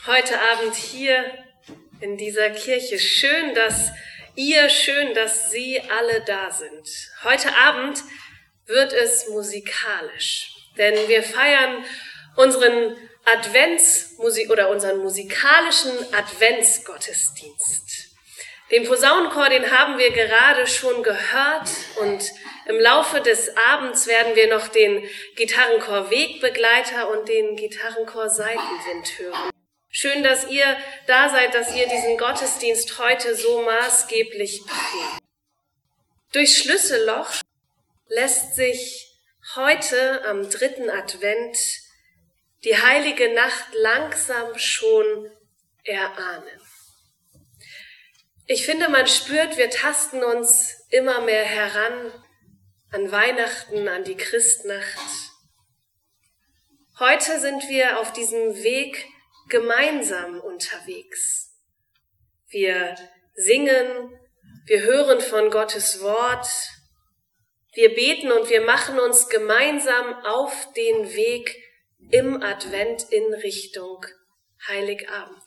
heute Abend hier in dieser Kirche. Schön, dass Sie alle da sind. Heute Abend wird es musikalisch, denn wir feiern unseren musikalischen Adventsgottesdienst. Den Posaunenchor, den haben wir gerade schon gehört, und im Laufe des Abends werden wir noch den Gitarrenchor Wegbegleiter und den Gitarrenchor Seitenwind hören. Schön, dass ihr da seid, dass ihr diesen Gottesdienst heute so maßgeblich prägt. Durchs Schlüsselloch lässt sich heute am 3. Advent die heilige Nacht langsam schon erahnen. Ich finde, man spürt, wir tasten uns immer mehr heran an Weihnachten, an die Christnacht. Heute sind wir auf diesem Weg gemeinsam unterwegs. Wir singen, wir hören von Gottes Wort, wir beten und wir machen uns gemeinsam auf den Weg im Advent in Richtung Heiligabend.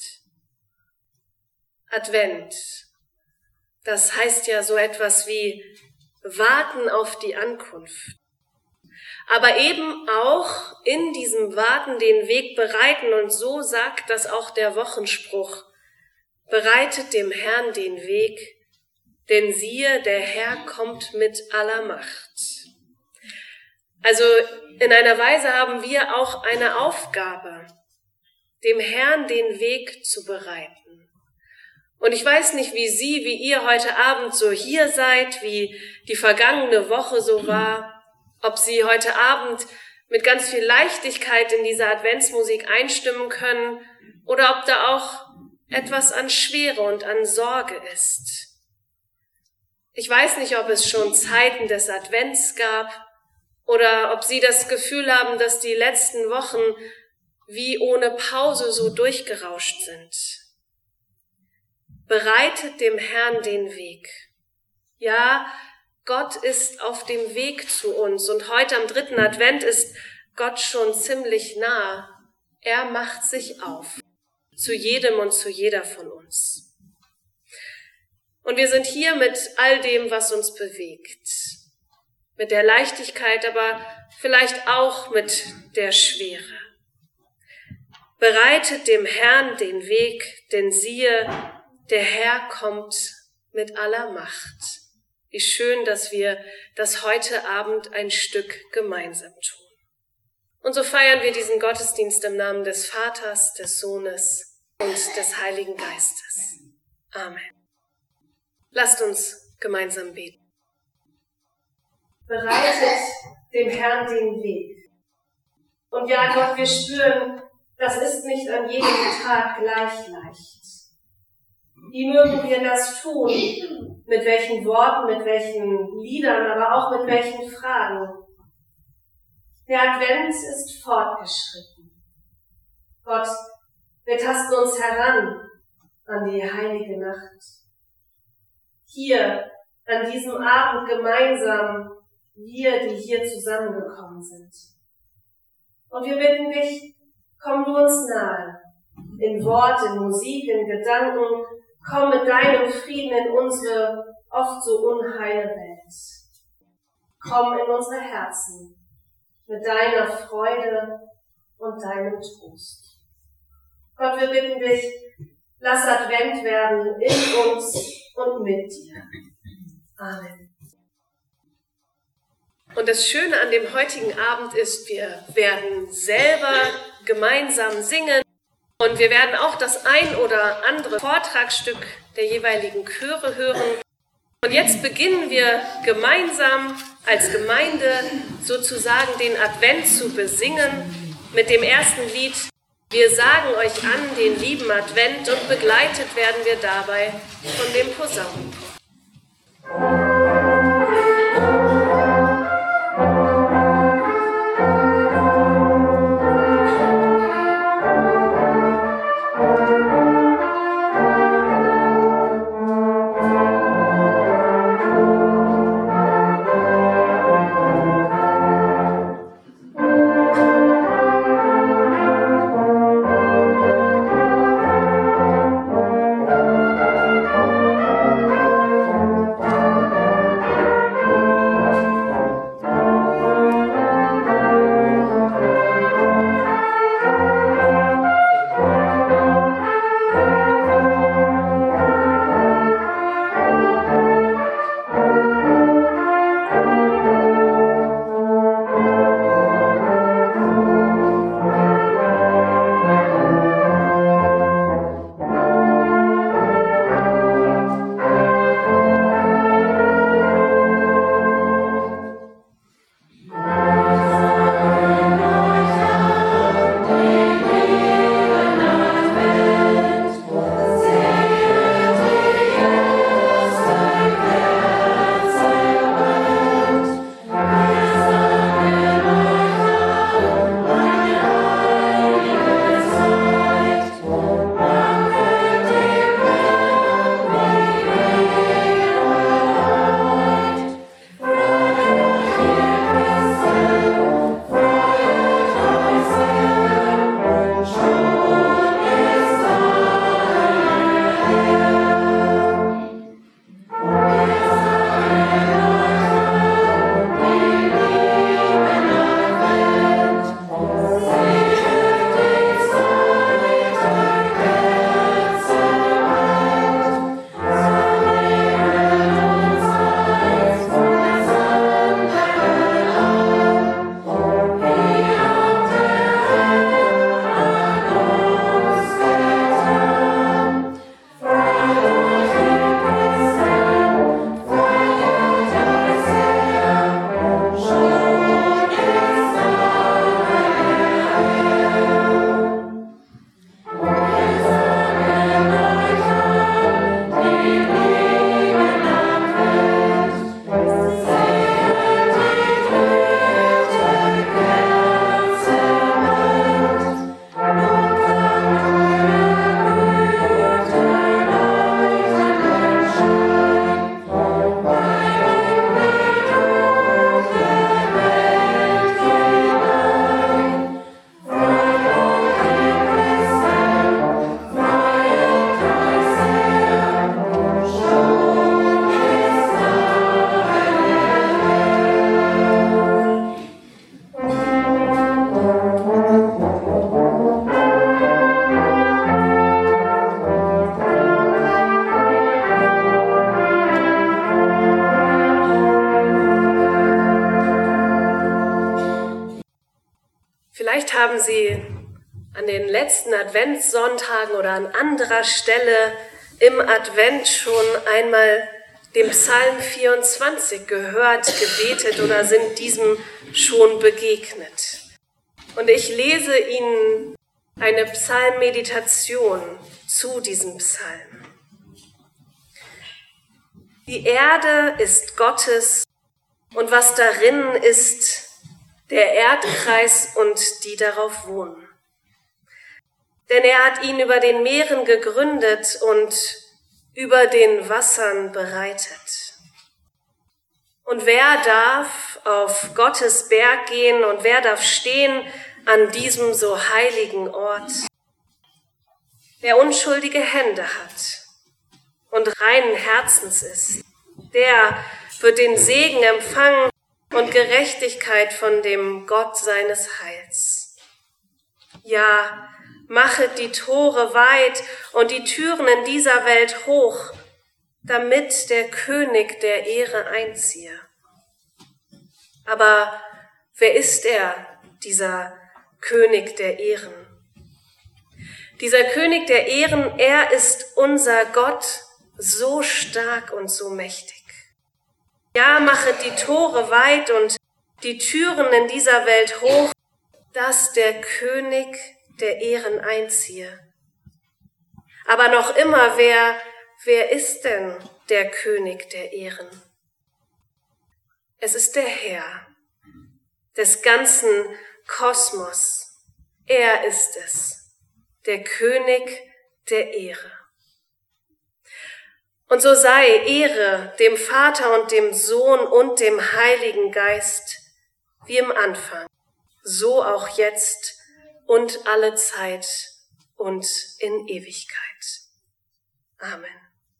Advent, das heißt ja so etwas wie warten auf die Ankunft. Aber eben auch in diesem Warten den Weg bereiten, und so sagt das auch der Wochenspruch: Bereitet dem Herrn den Weg, denn siehe, der Herr kommt mit aller Macht. Also in einer Weise haben wir auch eine Aufgabe, dem Herrn den Weg zu bereiten. Und ich weiß nicht, wie ihr heute Abend so hier seid, wie die vergangene Woche so war, ob Sie heute Abend mit ganz viel Leichtigkeit in diese Adventsmusik einstimmen können oder ob da auch etwas an Schwere und an Sorge ist. Ich weiß nicht, ob es schon Zeiten des Advents gab oder ob Sie das Gefühl haben, dass die letzten Wochen wie ohne Pause so durchgerauscht sind. Bereitet dem Herrn den Weg. Ja, Gott ist auf dem Weg zu uns, und heute am 3. Advent ist Gott schon ziemlich nah. Er macht sich auf, zu jedem und zu jeder von uns. Und wir sind hier mit all dem, was uns bewegt. Mit der Leichtigkeit, aber vielleicht auch mit der Schwere. Bereitet dem Herrn den Weg, denn siehe, der Herr kommt mit aller Macht. Wie schön, dass wir das heute Abend ein Stück gemeinsam tun. Und so feiern wir diesen Gottesdienst im Namen des Vaters, des Sohnes und des Heiligen Geistes. Amen. Lasst uns gemeinsam beten. Bereitet dem Herrn den Weg. Und ja, Gott, wir spüren, das ist nicht an jedem Tag gleich leicht. Wie mögen wir das tun? Mit welchen Worten, mit welchen Liedern, aber auch mit welchen Fragen? Der Advent ist fortgeschritten. Gott, wir tasten uns heran an die heilige Nacht. Hier, an diesem Abend gemeinsam, wir, die hier zusammengekommen sind. Und wir bitten dich, komm du uns nahe, in Wort, in Musik, in Gedanken. Komm mit deinem Frieden in unsere oft so unheile Welt. Komm in unsere Herzen mit deiner Freude und deinem Trost. Gott, wir bitten dich, lass Advent werden in uns und mit dir. Amen. Und das Schöne an dem heutigen Abend ist, wir werden selber gemeinsam singen. Und wir werden auch das ein oder andere Vortragsstück der jeweiligen Chöre hören. Und jetzt beginnen wir gemeinsam als Gemeinde sozusagen den Advent zu besingen mit dem ersten Lied Wir sagen euch an den lieben Advent, und begleitet werden wir dabei von dem Posaunenchor. haben Sie an den letzten Adventssonntagen oder an anderer Stelle im Advent schon einmal den Psalm 24 gehört, gebetet oder sind diesem schon begegnet. Und ich lese Ihnen eine Psalmmeditation zu diesem Psalm. Die Erde ist Gottes und was darin ist, der Erdkreis und die darauf wohnen. Denn er hat ihn über den Meeren gegründet und über den Wassern bereitet. Und wer darf auf Gottes Berg gehen und wer darf stehen an diesem so heiligen Ort? Wer unschuldige Hände hat und reinen Herzens ist, der wird den Segen empfangen und Gerechtigkeit von dem Gott seines Heils. Ja, machet die Tore weit und die Türen in dieser Welt hoch, damit der König der Ehre einziehe. Aber wer ist er, dieser König der Ehren? Dieser König der Ehren, er ist unser Gott, so stark und so mächtig. Ja, machet die Tore weit und die Türen in dieser Welt hoch, dass der König der Ehren einziehe. Aber noch immer, wer ist denn der König der Ehren? Es ist der Herr des ganzen Kosmos. Er ist es, der König der Ehre. Und so sei Ehre dem Vater und dem Sohn und dem Heiligen Geist, wie im Anfang, so auch jetzt und alle Zeit und in Ewigkeit. Amen.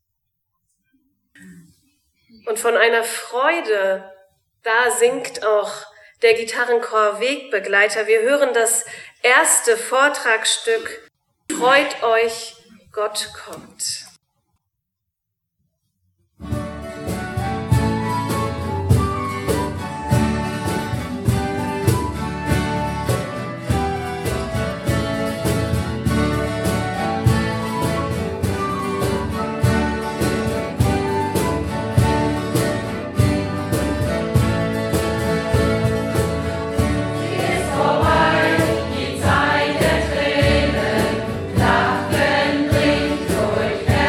Und von einer Freude, da singt auch der Gitarrenchor Wegbegleiter. Wir hören das erste Vortragsstück, Freut euch, Gott kommt. Zeit der Tränen, Lachen dringt durch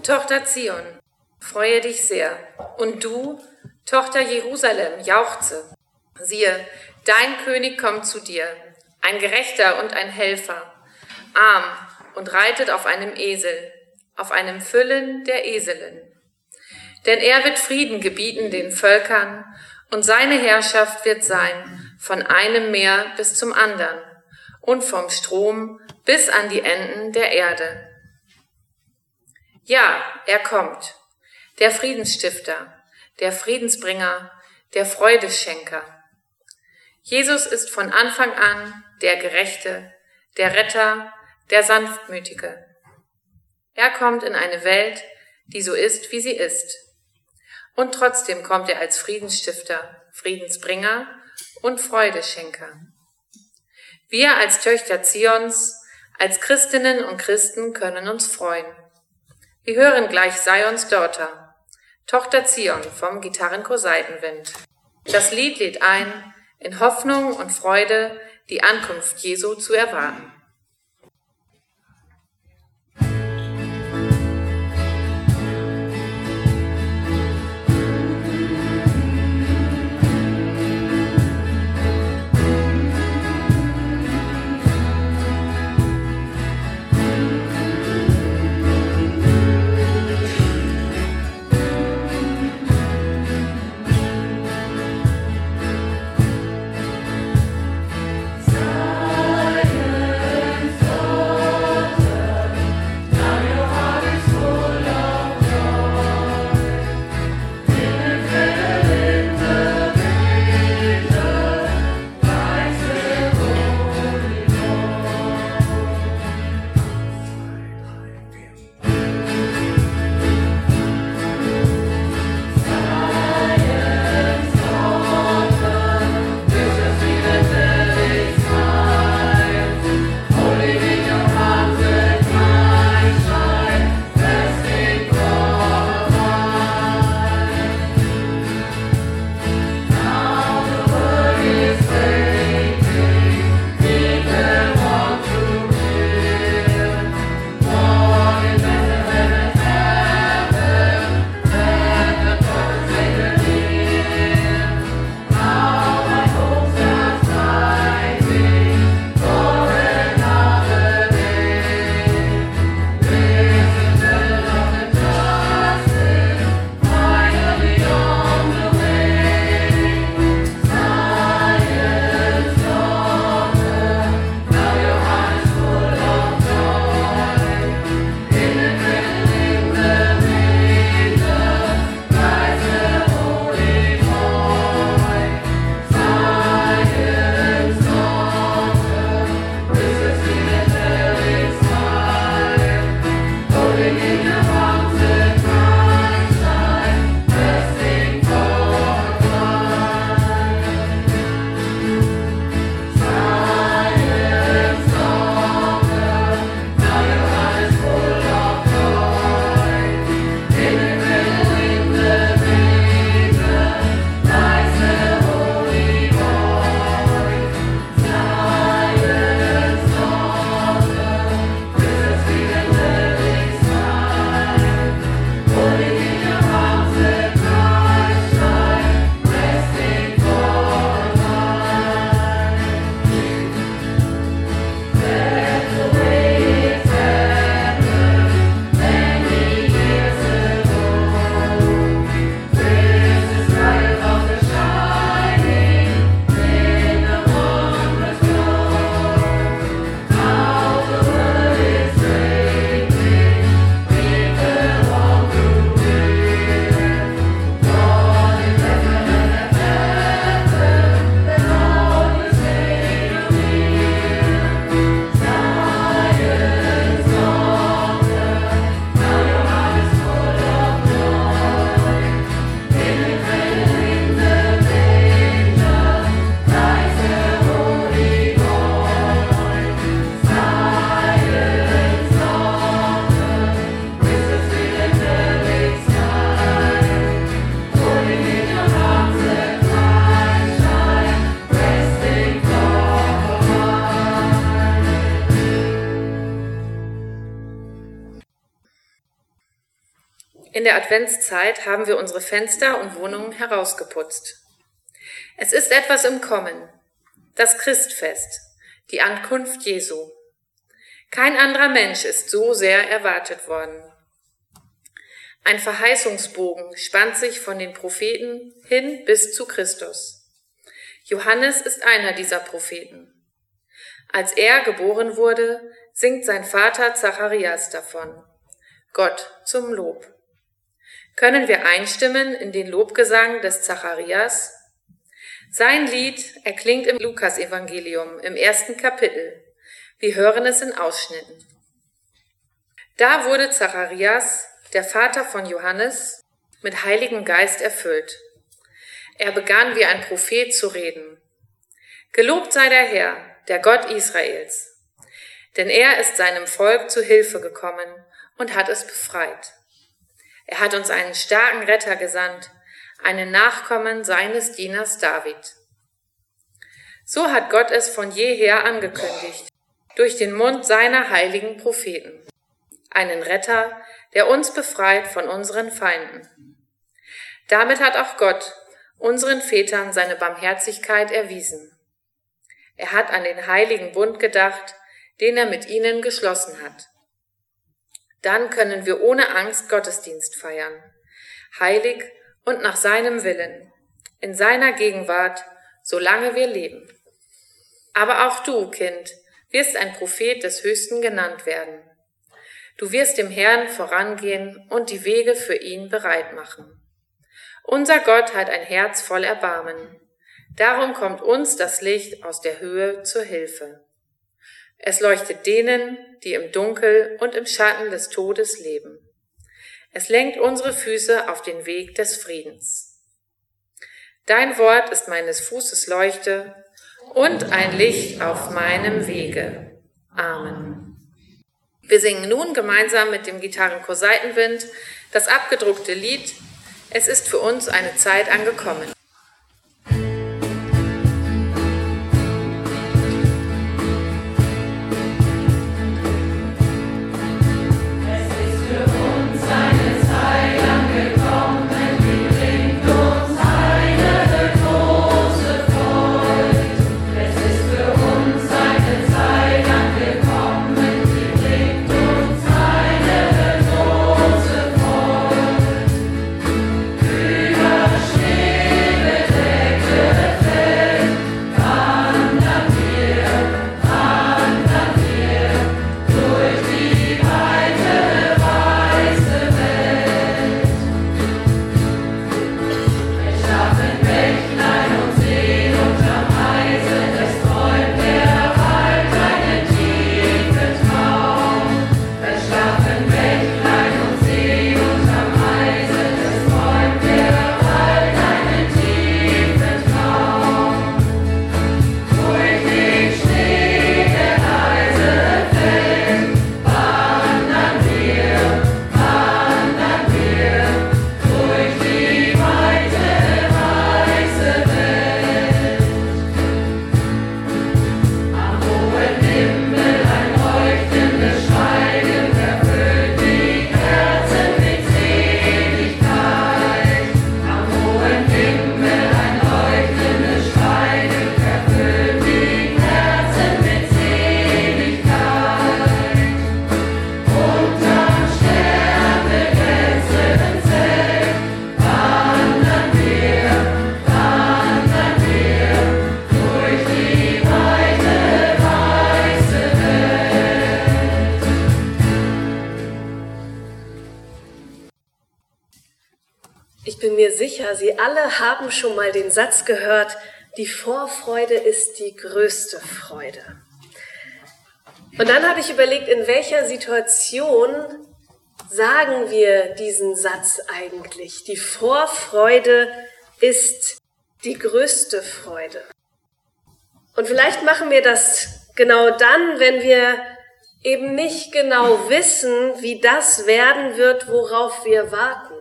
Tochter Zion, freue dich sehr. Und du, Tochter Jerusalem, jauchze. Siehe, dein König kommt zu dir, ein Gerechter und ein Helfer, arm und reitet auf einem Esel, auf einem Füllen der Eselin. Denn er wird Frieden gebieten den Völkern, und seine Herrschaft wird sein von einem Meer bis zum anderen und vom Strom bis an die Enden der Erde. Ja, er kommt, der Friedensstifter, der Friedensbringer, der Freudeschenker. Jesus ist von Anfang an der Gerechte, der Retter, der Sanftmütige. Er kommt in eine Welt, die so ist, wie sie ist. Und trotzdem kommt er als Friedensstifter, Friedensbringer und Freudeschenker. Wir als Töchter Zions, als Christinnen und Christen können uns freuen. Wir hören gleich Zions Daughter, Tochter Zion vom Gitarrenchor Seitenwind. Das Lied lädt ein, in Hoffnung und Freude die Ankunft Jesu zu erwarten. Zion. In der Adventszeit haben wir unsere Fenster und Wohnungen herausgeputzt. Es ist etwas im Kommen, das Christfest, die Ankunft Jesu. Kein anderer Mensch ist so sehr erwartet worden. Ein Verheißungsbogen spannt sich von den Propheten hin bis zu Christus. Johannes ist einer dieser Propheten. Als er geboren wurde, singt sein Vater Zacharias davon. Gott zum Lob. Können wir einstimmen in den Lobgesang des Zacharias? Sein Lied erklingt im Lukasevangelium im 1. Kapitel. Wir hören es in Ausschnitten. Da wurde Zacharias, der Vater von Johannes, mit Heiligem Geist erfüllt. Er begann wie ein Prophet zu reden. Gelobt sei der Herr, der Gott Israels. Denn er ist seinem Volk zu Hilfe gekommen und hat es befreit. Er hat uns einen starken Retter gesandt, einen Nachkommen seines Dieners David. So hat Gott es von jeher angekündigt, durch den Mund seiner heiligen Propheten. Einen Retter, der uns befreit von unseren Feinden. Damit hat auch Gott unseren Vätern seine Barmherzigkeit erwiesen. Er hat an den heiligen Bund gedacht, den er mit ihnen geschlossen hat. Dann können wir ohne Angst Gottesdienst feiern, heilig und nach seinem Willen, in seiner Gegenwart, solange wir leben. Aber auch du, Kind, wirst ein Prophet des Höchsten genannt werden. Du wirst dem Herrn vorangehen und die Wege für ihn bereit machen. Unser Gott hat ein Herz voll Erbarmen. Darum kommt uns das Licht aus der Höhe zur Hilfe. Es leuchtet denen, die im Dunkel und im Schatten des Todes leben. Es lenkt unsere Füße auf den Weg des Friedens. Dein Wort ist meines Fußes Leuchte und ein Licht auf meinem Wege. Amen. Wir singen nun gemeinsam mit dem Gitarrenchor Seitenwind das abgedruckte Lied »Es ist für uns eine Zeit angekommen«. Ich bin mir sicher, Sie alle haben schon mal den Satz gehört, die Vorfreude ist die größte Freude. Und dann habe ich überlegt, in welcher Situation sagen wir diesen Satz eigentlich? Die Vorfreude ist die größte Freude. Und vielleicht machen wir das genau dann, wenn wir eben nicht genau wissen, wie das werden wird, worauf wir warten.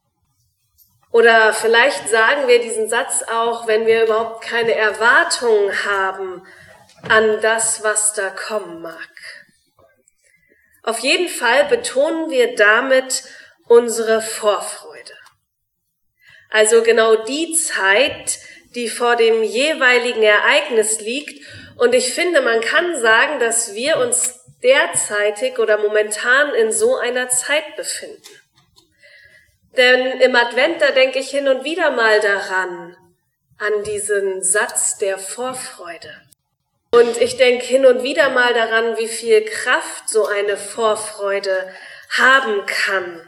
Oder vielleicht sagen wir diesen Satz auch, wenn wir überhaupt keine Erwartung haben an das, was da kommen mag. Auf jeden Fall betonen wir damit unsere Vorfreude. Also genau die Zeit, die vor dem jeweiligen Ereignis liegt. Und ich finde, man kann sagen, dass wir uns derzeitig oder momentan in so einer Zeit befinden. Denn im Advent, da denke ich hin und wieder mal daran, an diesen Satz der Vorfreude. Und ich denke hin und wieder mal daran, wie viel Kraft so eine Vorfreude haben kann.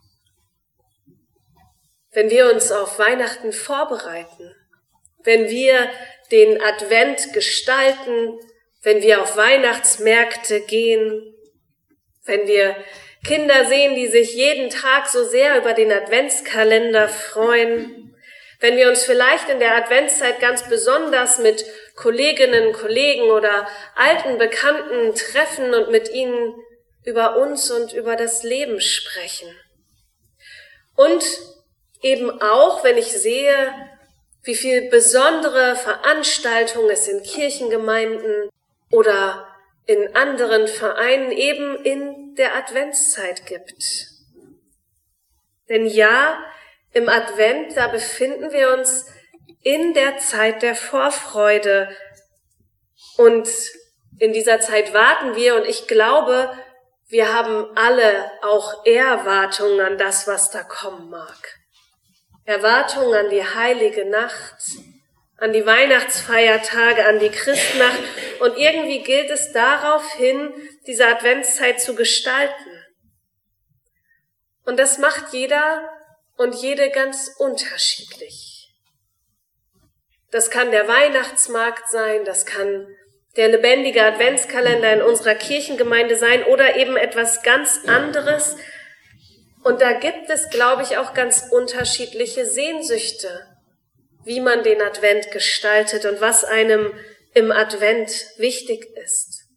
Wenn wir uns auf Weihnachten vorbereiten, wenn wir den Advent gestalten, wenn wir auf Weihnachtsmärkte gehen, wenn wir Kinder sehen, die sich jeden Tag so sehr über den Adventskalender freuen, wenn wir uns vielleicht in der Adventszeit ganz besonders mit Kolleginnen, Kollegen oder alten Bekannten treffen und mit ihnen über uns und über das Leben sprechen. Und eben auch, wenn ich sehe, wie viel besondere Veranstaltungen es in Kirchengemeinden oder in anderen Vereinen eben in der Adventszeit gibt. Denn ja, im Advent, da befinden wir uns in der Zeit der Vorfreude. Und in dieser Zeit warten wir, und ich glaube, wir haben alle auch Erwartungen an das, was da kommen mag. Erwartungen an die heilige Nacht, an die Weihnachtsfeiertage, an die Christnacht. Und irgendwie gilt es darauf hin, diese Adventszeit zu gestalten. Und das macht jeder und jede ganz unterschiedlich. Das kann der Weihnachtsmarkt sein, das kann der lebendige Adventskalender in unserer Kirchengemeinde sein oder eben etwas ganz anderes. Und da gibt es, glaube ich, auch ganz unterschiedliche Sehnsüchte, wie man den Advent gestaltet und was einem im Advent wichtig ist.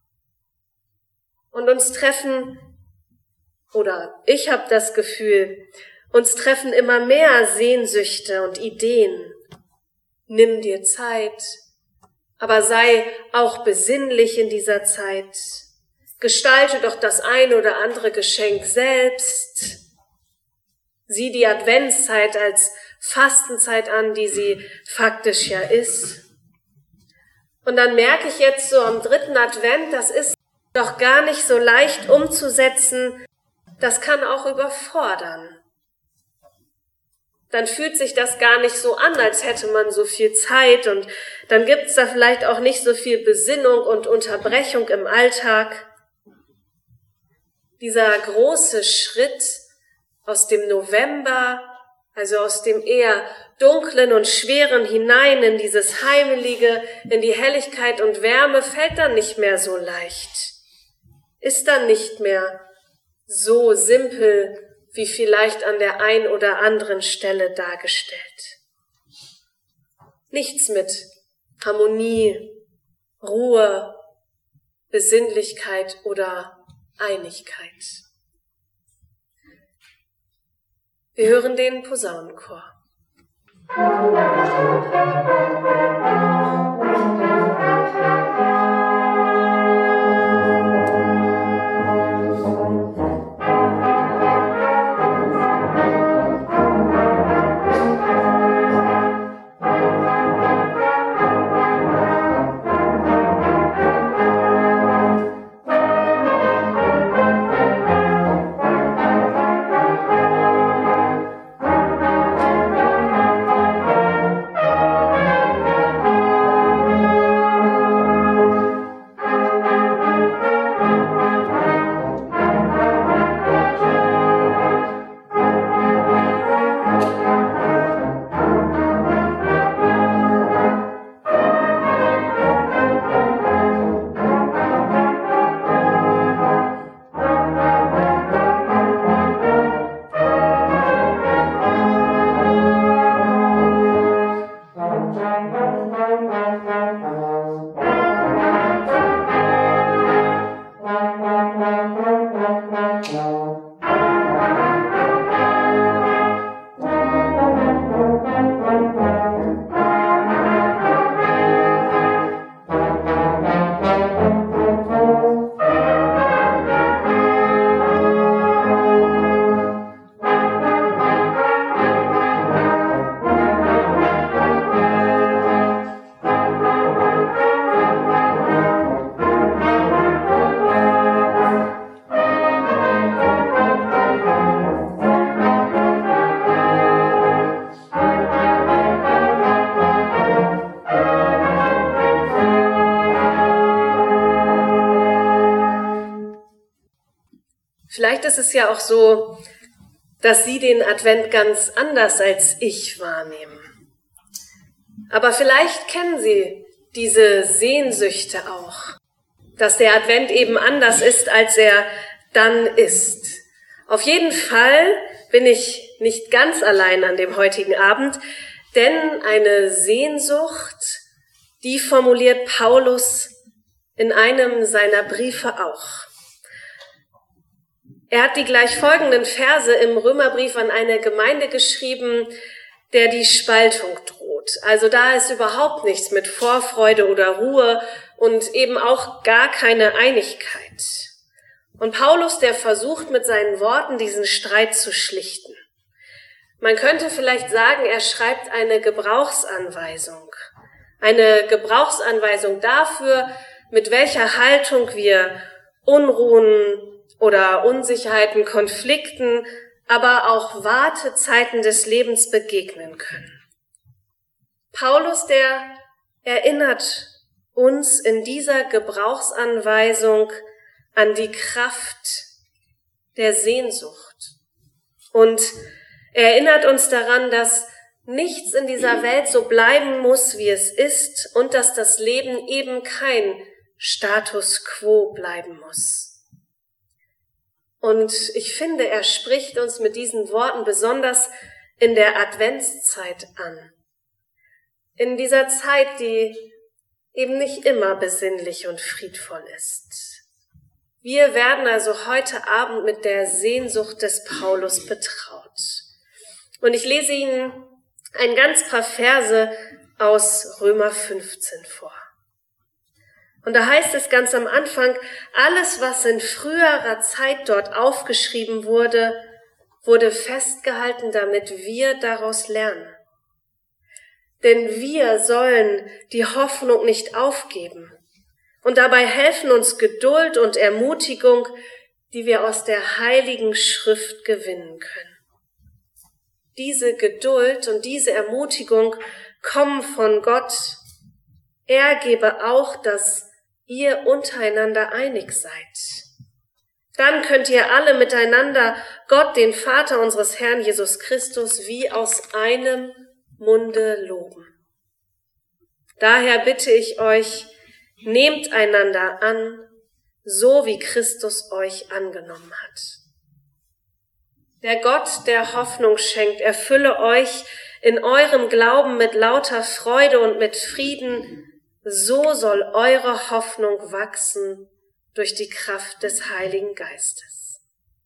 Und uns treffen, oder ich habe das Gefühl, uns treffen immer mehr Sehnsüchte und Ideen. Nimm dir Zeit, aber sei auch besinnlich in dieser Zeit. Gestalte doch das ein oder andere Geschenk selbst. Sieh die Adventszeit als Fastenzeit an, die sie faktisch ja ist. Und dann merke ich jetzt so am 3. Advent, das ist doch gar nicht so leicht umzusetzen. Das kann auch überfordern. Dann fühlt sich das gar nicht so an, als hätte man so viel Zeit, und dann gibt es da vielleicht auch nicht so viel Besinnung und Unterbrechung im Alltag. Dieser große Schritt aus dem November, also aus dem eher dunklen und schweren hinein in dieses Heimelige, in die Helligkeit und Wärme, fällt dann nicht mehr so leicht. Ist dann nicht mehr so simpel, wie vielleicht an der ein oder anderen Stelle dargestellt. Nichts mit Harmonie, Ruhe, Besinnlichkeit oder Einigkeit. Wir hören den Posaunenchor. Vielleicht ist es ja auch so, dass Sie den Advent ganz anders als ich wahrnehmen. Aber vielleicht kennen Sie diese Sehnsüchte auch, dass der Advent eben anders ist, als er dann ist. Auf jeden Fall bin ich nicht ganz allein an dem heutigen Abend, denn eine Sehnsucht, die formuliert Paulus in einem seiner Briefe auch. Er hat die gleich folgenden Verse im Römerbrief an eine Gemeinde geschrieben, der die Spaltung droht. Also da ist überhaupt nichts mit Vorfreude oder Ruhe und eben auch gar keine Einigkeit. Und Paulus, der versucht mit seinen Worten diesen Streit zu schlichten. Man könnte vielleicht sagen, er schreibt eine Gebrauchsanweisung. Eine Gebrauchsanweisung dafür, mit welcher Haltung wir Unruhen oder Unsicherheiten, Konflikten, aber auch Wartezeiten des Lebens begegnen können. Paulus, der erinnert uns in dieser Gebrauchsanweisung an die Kraft der Sehnsucht. Und er erinnert uns daran, dass nichts in dieser Welt so bleiben muss, wie es ist, und dass das Leben eben kein Status quo bleiben muss. Und ich finde, er spricht uns mit diesen Worten besonders in der Adventszeit an. In dieser Zeit, die eben nicht immer besinnlich und friedvoll ist. Wir werden also heute Abend mit der Sehnsucht des Paulus betraut. Und ich lese Ihnen ein ganz paar Verse aus Römer 15 vor. Und da heißt es ganz am Anfang, alles, was in früherer Zeit dort aufgeschrieben wurde, wurde festgehalten, damit wir daraus lernen. Denn wir sollen die Hoffnung nicht aufgeben. Und dabei helfen uns Geduld und Ermutigung, die wir aus der Heiligen Schrift gewinnen können. Diese Geduld und diese Ermutigung kommen von Gott. Er gebe auch, dass ihr untereinander einig seid. Dann könnt ihr alle miteinander Gott, den Vater unseres Herrn Jesus Christus, wie aus einem Munde loben. Daher bitte ich euch, nehmt einander an, so wie Christus euch angenommen hat. Der Gott, der Hoffnung schenkt, erfülle euch in eurem Glauben mit lauter Freude und mit Frieden. So soll eure Hoffnung wachsen durch die Kraft des Heiligen Geistes.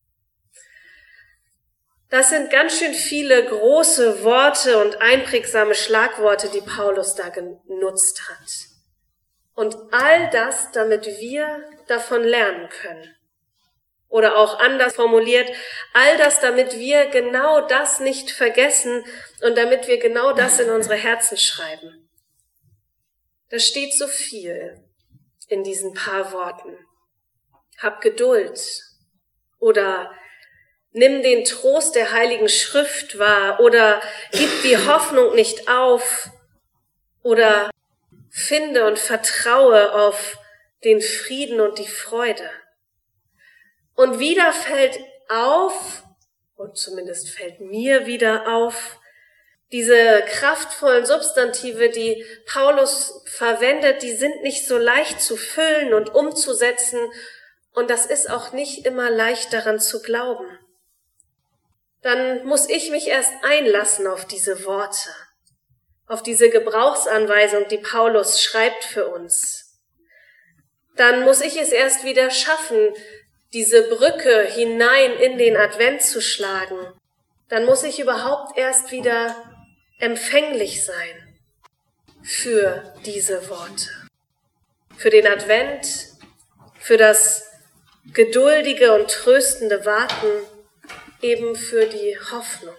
Das sind ganz schön viele große Worte und einprägsame Schlagworte, die Paulus da genutzt hat. Und all das, damit wir davon lernen können. Oder auch anders formuliert, all das, damit wir genau das nicht vergessen und damit wir genau das in unsere Herzen schreiben. Da steht so viel in diesen paar Worten. Hab Geduld oder nimm den Trost der Heiligen Schrift wahr oder gib die Hoffnung nicht auf oder finde und vertraue auf den Frieden und die Freude. Und wieder fällt auf, und zumindest fällt mir wieder auf, diese kraftvollen Substantive, die Paulus verwendet, die sind nicht so leicht zu füllen und umzusetzen, und das ist auch nicht immer leicht daran zu glauben. Dann muss ich mich erst einlassen auf diese Worte, auf diese Gebrauchsanweisung, die Paulus schreibt für uns. Dann muss ich es erst wieder schaffen, diese Brücke hinein in den Advent zu schlagen. Dann muss ich überhaupt erst wieder empfänglich sein für diese Worte, für den Advent, für das geduldige und tröstende Warten, eben für die Hoffnung.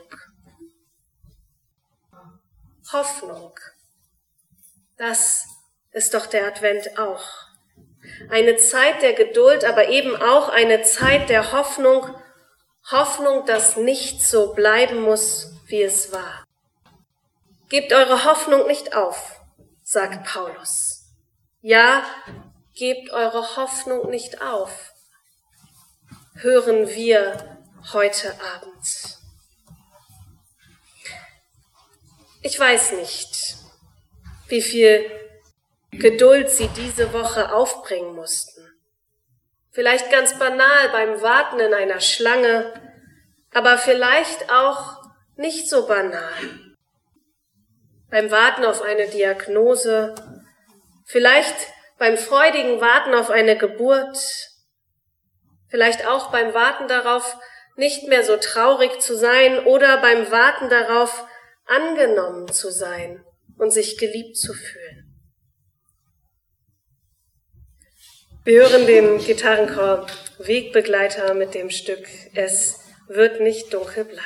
Hoffnung, das ist doch der Advent auch. Eine Zeit der Geduld, aber eben auch eine Zeit der Hoffnung, Hoffnung, dass nichts so bleiben muss, wie es war. Gebt eure Hoffnung nicht auf, sagt Paulus. Ja, gebt eure Hoffnung nicht auf. hören wir heute Abend? Ich weiß nicht, wie viel Geduld Sie diese Woche aufbringen mussten. Vielleicht ganz banal beim Warten in einer Schlange, aber vielleicht auch nicht so banal. Beim Warten auf eine Diagnose, vielleicht beim freudigen Warten auf eine Geburt, vielleicht auch beim Warten darauf, nicht mehr so traurig zu sein oder beim Warten darauf, angenommen zu sein und sich geliebt zu fühlen. Wir hören den Gitarrenchor Wegbegleiter mit dem Stück Es wird nicht dunkel bleiben.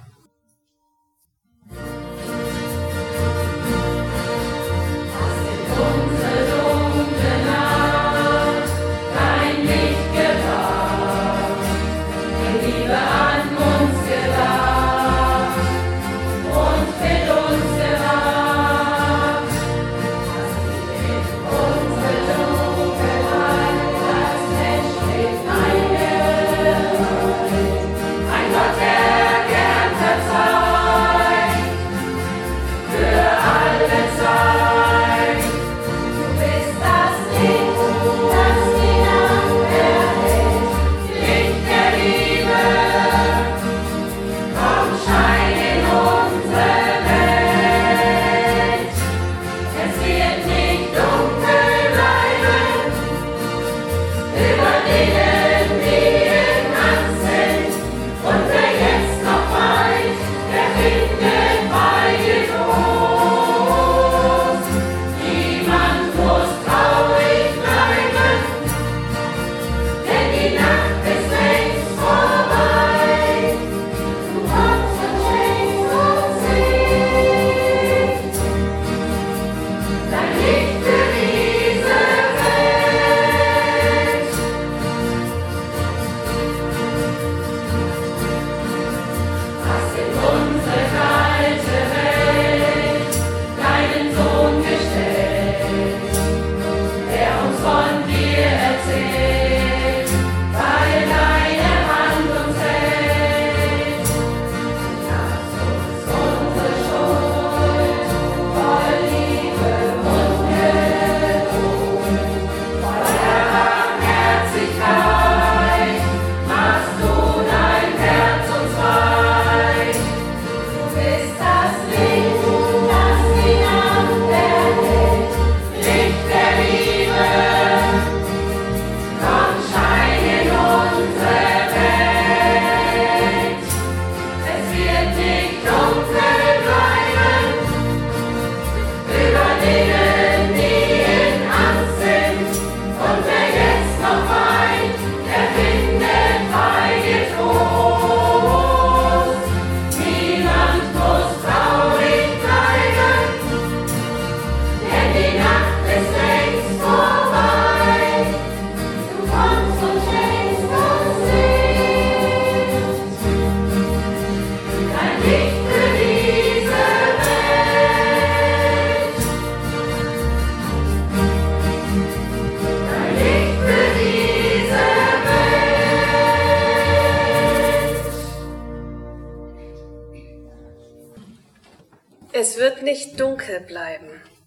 Es wird nicht dunkel bleiben.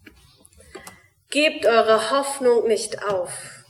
Gebt eure Hoffnung nicht auf.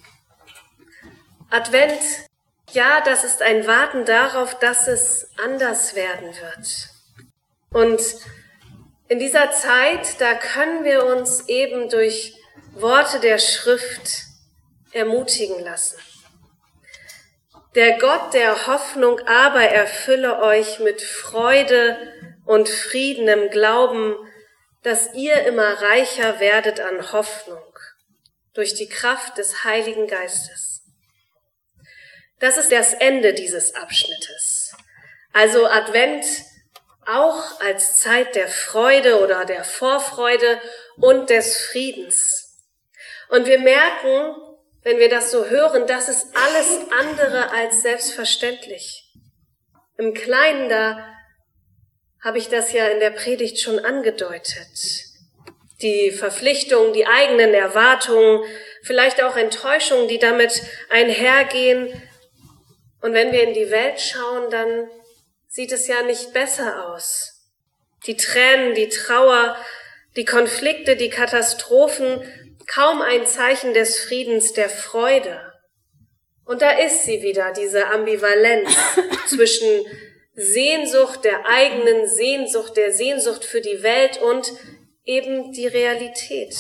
Advent, ja, das ist ein Warten darauf, dass es anders werden wird. Und in dieser Zeit, da können wir uns eben durch Worte der Schrift ermutigen lassen. Der Gott der Hoffnung aber erfülle euch mit Freude und Frieden im Glauben, dass ihr immer reicher werdet an Hoffnung durch die Kraft des Heiligen Geistes. Das ist das Ende dieses Abschnittes. Also Advent auch als Zeit der Freude oder der Vorfreude und des Friedens. Und wir merken, wenn wir das so hören, das ist alles andere als selbstverständlich. Im Kleinen, da habe ich das ja in der Predigt schon angedeutet. Die Verpflichtungen, die eigenen Erwartungen, vielleicht auch Enttäuschungen, die damit einhergehen. Und wenn wir in die Welt schauen, dann sieht es ja nicht besser aus. Die Tränen, die Trauer, die Konflikte, die Katastrophen, kaum ein Zeichen des Friedens, der Freude. Und da ist sie wieder, diese Ambivalenz zwischen Sehnsucht, der eigenen Sehnsucht, der Sehnsucht für die Welt und eben die Realität.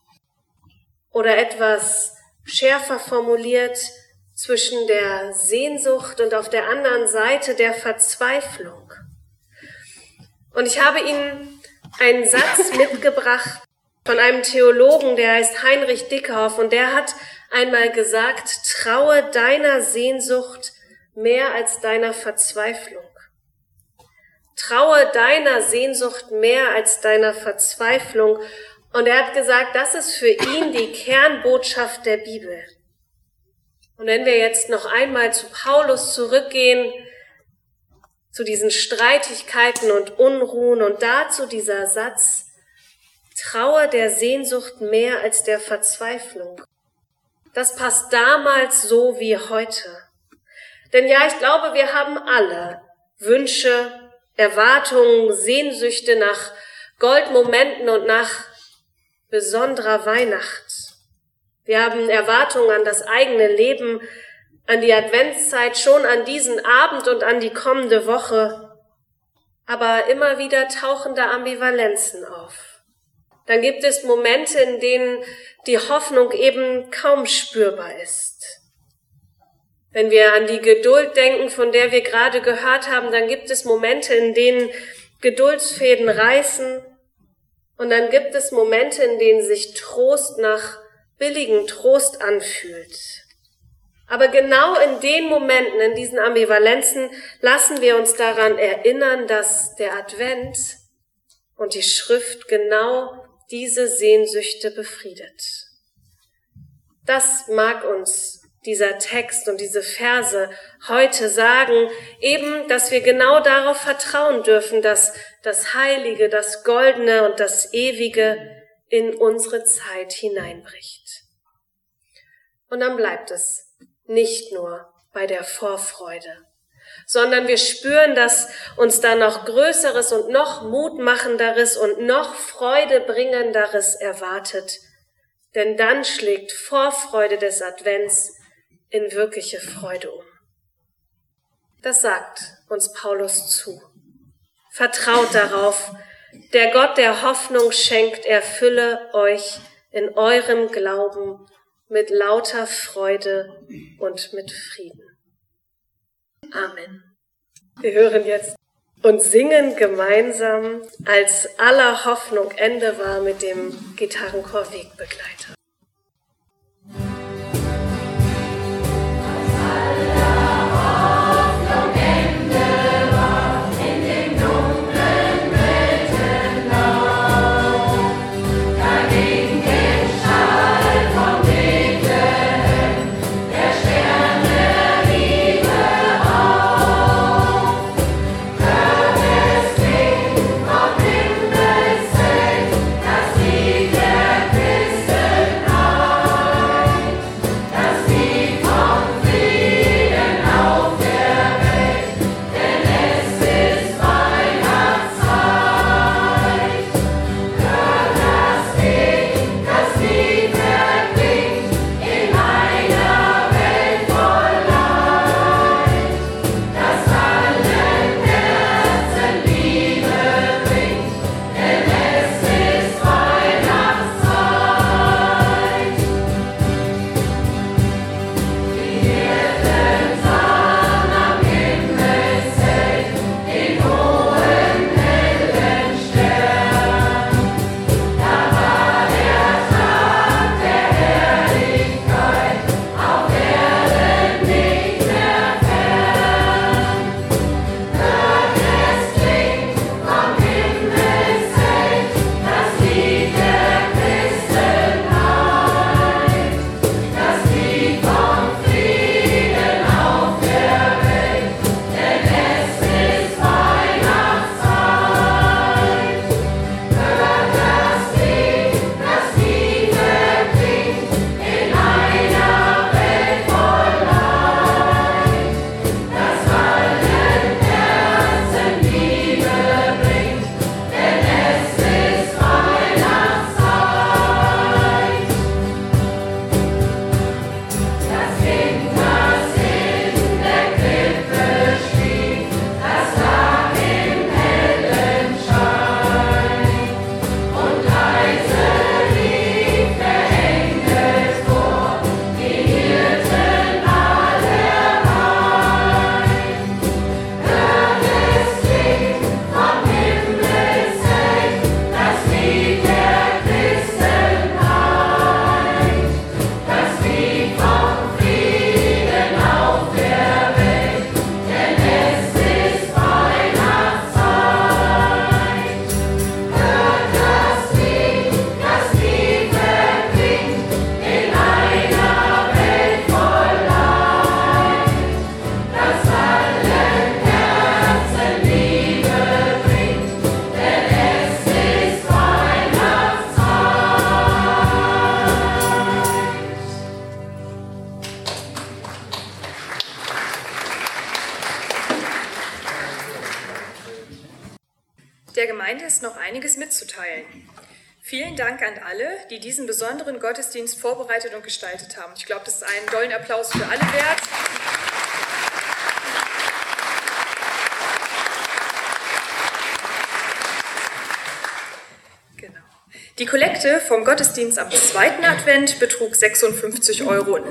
Oder etwas schärfer formuliert, zwischen der Sehnsucht und auf der anderen Seite der Verzweiflung. Und ich habe Ihnen einen Satz mitgebracht von einem Theologen, der heißt Heinrich Dickhoff, und der hat einmal gesagt, traue deiner Sehnsucht mehr als deiner Verzweiflung. Traue deiner Sehnsucht mehr als deiner Verzweiflung. Und er hat gesagt, das ist für ihn die Kernbotschaft der Bibel. Und wenn wir jetzt noch einmal zu Paulus zurückgehen, zu diesen Streitigkeiten und Unruhen und dazu dieser Satz, traue der Sehnsucht mehr als der Verzweiflung. Das passt damals so wie heute. Denn ja, ich glaube, wir haben alle Wünsche, Erwartungen, Sehnsüchte nach Goldmomenten und nach besonderer Weihnacht. Wir haben Erwartungen an das eigene Leben, an die Adventszeit, schon an diesen Abend und an die kommende Woche. Aber immer wieder tauchen da Ambivalenzen auf. Dann gibt es Momente, in denen die Hoffnung eben kaum spürbar ist. Wenn wir an die Geduld denken, von der wir gerade gehört haben, dann gibt es Momente, in denen Geduldsfäden reißen. Und dann gibt es Momente, in denen sich Trost nach billigen Trost anfühlt. Aber genau in den Momenten, in diesen Ambivalenzen, lassen wir uns daran erinnern, dass der Advent und die Schrift genau diese Sehnsüchte befriedet. Das mag uns dieser Text und diese Verse heute sagen, eben, dass wir genau darauf vertrauen dürfen, dass das Heilige, das Goldene und das Ewige in unsere Zeit hineinbricht. Und dann bleibt es nicht nur bei der Vorfreude, sondern wir spüren, dass uns da noch Größeres und noch Mutmachenderes und noch Freudebringenderes erwartet. Denn dann schlägt Vorfreude des Advents in wirkliche Freude um. Das sagt uns Paulus zu. Vertraut darauf, der Gott der Hoffnung schenkt, erfülle euch in eurem Glauben mit lauter Freude und mit Frieden. Amen. Wir hören jetzt und singen gemeinsam, als aller Hoffnung Ende war, mit dem Gitarrenchor Wegbegleiter. Christen Gemeinde ist noch einiges mitzuteilen. Vielen Dank an alle, die diesen besonderen Gottesdienst vorbereitet und gestaltet haben. Ich glaube, das ist einen dollen Applaus für alle wert. Die Kollekte vom Gottesdienst am 2. Advent betrug 56,69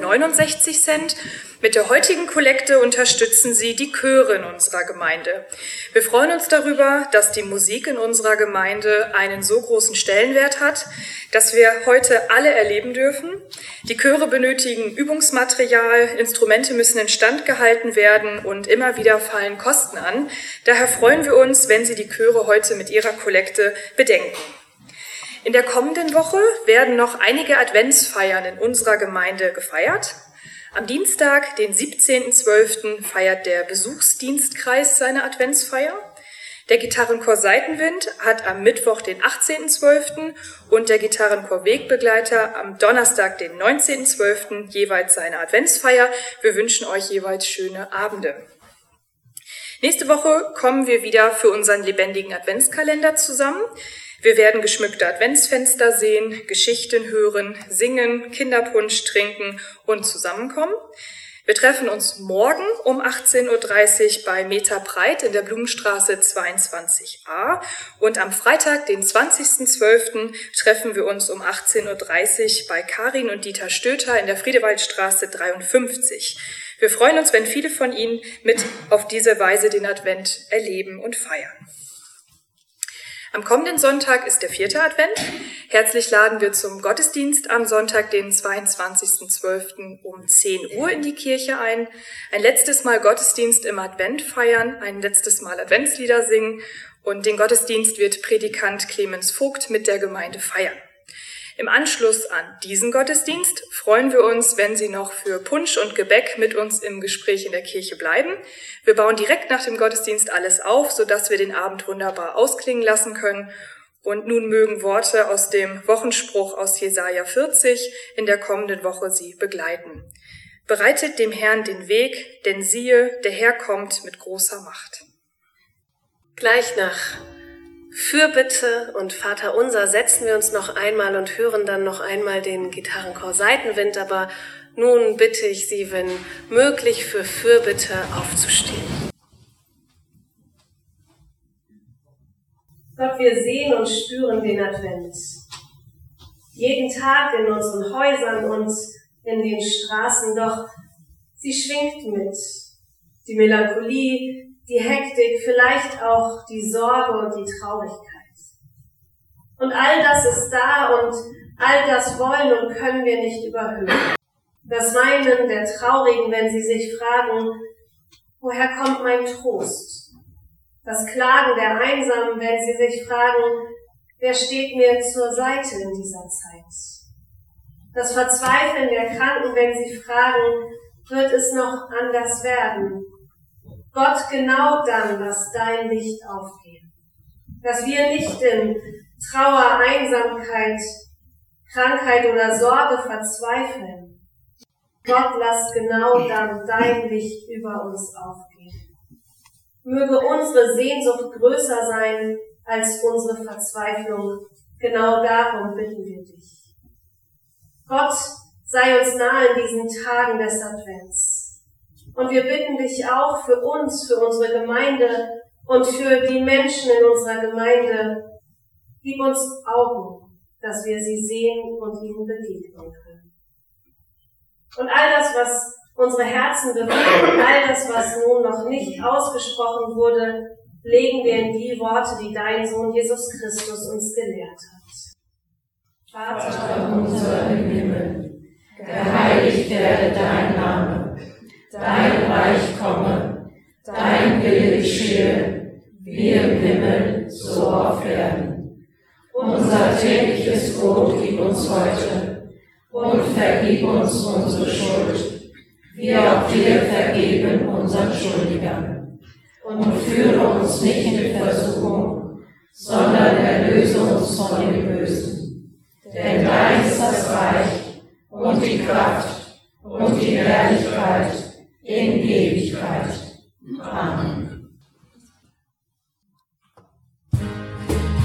€. Mit der heutigen Kollekte unterstützen Sie die Chöre in unserer Gemeinde. Wir freuen uns darüber, dass die Musik in unserer Gemeinde einen so großen Stellenwert hat, dass wir heute alle erleben dürfen. Die Chöre benötigen Übungsmaterial, Instrumente müssen instand gehalten werden und immer wieder fallen Kosten an. Daher freuen wir uns, wenn Sie die Chöre heute mit ihrer Kollekte bedenken. In der kommenden Woche werden noch einige Adventsfeiern in unserer Gemeinde gefeiert. Am Dienstag, den 17.12., feiert der Besuchsdienstkreis seine Adventsfeier. Der Gitarrenchor Seitenwind hat am Mittwoch, den 18.12. und der Gitarrenchor Wegbegleiter am Donnerstag, den 19.12. jeweils seine Adventsfeier. Wir wünschen euch jeweils schöne Abende. Nächste Woche kommen wir wieder für unseren lebendigen Adventskalender zusammen. Wir werden geschmückte Adventsfenster sehen, Geschichten hören, singen, Kinderpunsch trinken und zusammenkommen. Wir treffen uns morgen um 18.30 Uhr bei Meta Breit in der Blumenstraße 22a und am Freitag, den 20.12., treffen wir uns um 18.30 Uhr bei Karin und Dieter Stöter in der Friedewaldstraße 53. Wir freuen uns, wenn viele von Ihnen mit auf diese Weise den Advent erleben und feiern. Am kommenden Sonntag ist der 4. Advent. Herzlich laden wir zum Gottesdienst am Sonntag, den 22.12. um 10 Uhr in die Kirche ein. Ein letztes Mal Gottesdienst im Advent feiern, ein letztes Mal Adventslieder singen und den Gottesdienst wird Predikant Clemens Vogt mit der Gemeinde feiern. Im Anschluss an diesen Gottesdienst freuen wir uns, wenn Sie noch für Punsch und Gebäck mit uns im Gespräch in der Kirche bleiben. Wir bauen direkt nach dem Gottesdienst alles auf, sodass wir den Abend wunderbar ausklingen lassen können. Und nun mögen Worte aus dem Wochenspruch aus Jesaja 40 in der kommenden Woche Sie begleiten. Bereitet dem Herrn den Weg, denn siehe, der Herr kommt mit großer Macht. Gleich nach Fürbitte und Vaterunser setzen wir uns noch einmal und hören dann noch einmal den Gitarrenchor Seitenwind, aber nun bitte ich Sie, wenn möglich, für Fürbitte aufzustehen. Gott, wir sehen und spüren den Advent. Jeden Tag in unseren Häusern und in den Straßen, doch sie schwingt mit. Die Melancholie, die Hektik, vielleicht auch die Sorge und die Traurigkeit. Und all das ist da und all das wollen und können wir nicht überhören. Das Weinen der Traurigen, wenn sie sich fragen, woher kommt mein Trost? Das Klagen der Einsamen, wenn sie sich fragen, wer steht mir zur Seite in dieser Zeit? Das Verzweifeln der Kranken, wenn sie fragen, wird es noch anders werden? Gott, genau dann lass dein Licht aufgehen, dass wir nicht in Trauer, Einsamkeit, Krankheit oder Sorge verzweifeln. Gott, lass genau dann dein Licht über uns aufgehen. Möge unsere Sehnsucht größer sein als unsere Verzweiflung. Genau darum bitten wir dich. Gott, sei uns nahe in diesen Tagen des Advents. Und wir bitten dich auch für uns, für unsere Gemeinde und für die Menschen in unserer Gemeinde. Gib uns Augen, dass wir sie sehen und ihnen begegnen können. Und all das, was unsere Herzen bewegt und all das, was nun noch nicht ausgesprochen wurde, legen wir in die Worte, die dein Sohn Jesus Christus uns gelehrt hat. Vater unser im Himmel, geheiligt werde dein Name. Dein Reich komme, dein Wille geschehe, wie im Himmel, so auf Erden. Unser tägliches Brot gib uns heute und vergib uns unsere Schuld, wie auch wir vergeben unseren Schuldigern. Und führe uns nicht in Versuchung, sondern erlöse uns von dem Bösen. Denn dein ist das Reich und die Kraft und die Herrlichkeit in Ewigkeit. Amen.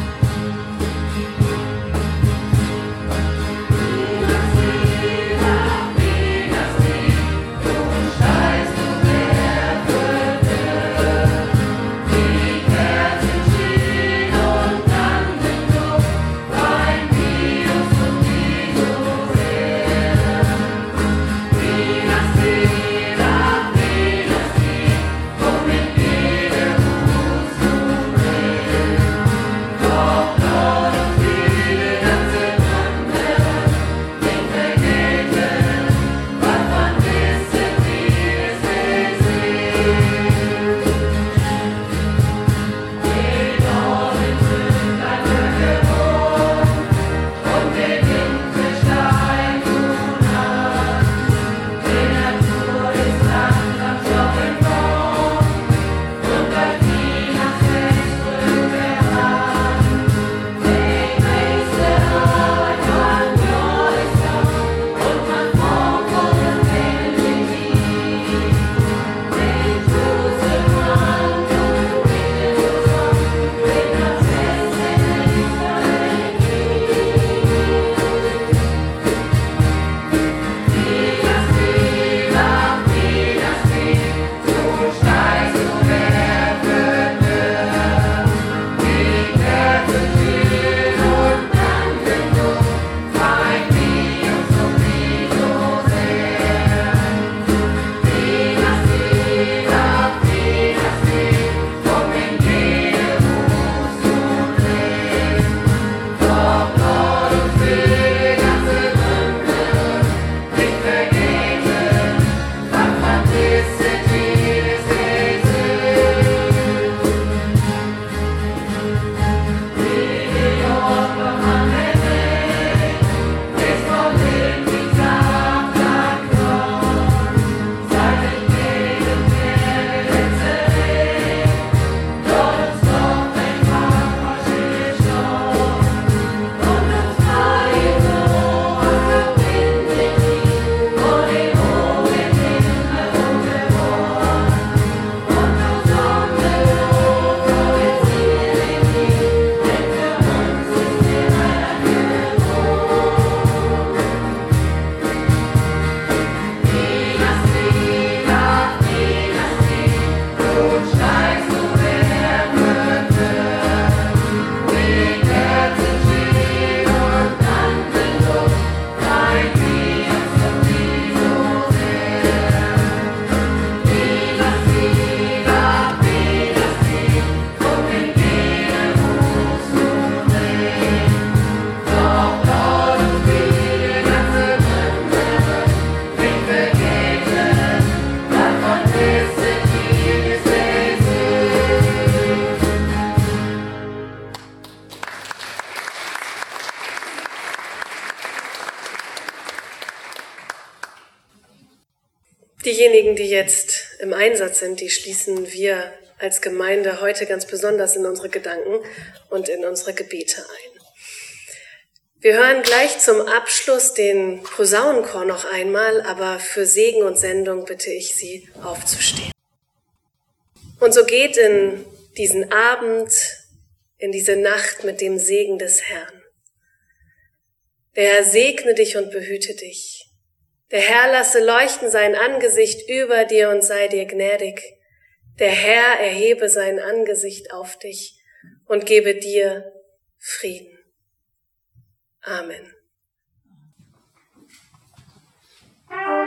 Diejenigen, die jetzt im Einsatz sind, die schließen wir als Gemeinde heute ganz besonders in unsere Gedanken und in unsere Gebete ein. Wir hören gleich zum Abschluss den Posaunenchor noch einmal, aber für Segen und Sendung bitte ich Sie, aufzustehen. Und so geht in diesen Abend, in diese Nacht mit dem Segen des Herrn. Der Herr segne dich und behüte dich. Der Herr lasse leuchten sein Angesicht über dir und sei dir gnädig. Der Herr erhebe sein Angesicht auf dich und gebe dir Frieden. Amen.